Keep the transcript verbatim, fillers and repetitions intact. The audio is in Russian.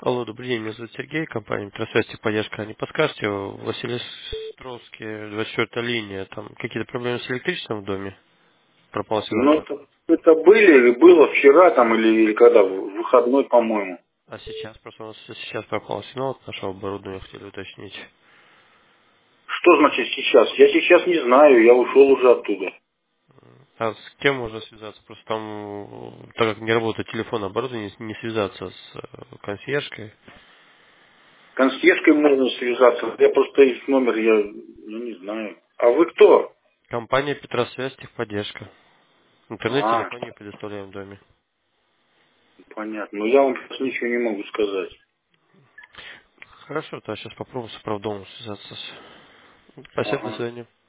Алло, добрый день, меня зовут Сергей, компания Метросвязь техподдержка. Не подскажете, Василий Островский, двадцать четвёртая линия, там какие-то проблемы с электричеством в доме? Пропал сигнал Ну, это, провода. это были, было вчера там или, или когда, в выходной, по-моему. А сейчас, просто у нас сейчас пропал сигнал от нашего оборудования, хотели уточнить. Что значит сейчас? Я сейчас не знаю, я ушел уже оттуда. А с кем можно связаться? Просто там, э, так как не работает телефон оборудование, не связаться с э, консьержкой. Консьержкой можно связаться, я просто их номер, я ну, не знаю. А вы кто? Компания Петросвязь техподдержка. А, Интернет-телефонию предоставляем в доме. понятно. Ну, я вам сейчас ничего не могу сказать. Хорошо, то я сейчас попробую с управдомом связаться. Спасибо, до Ага. свидания.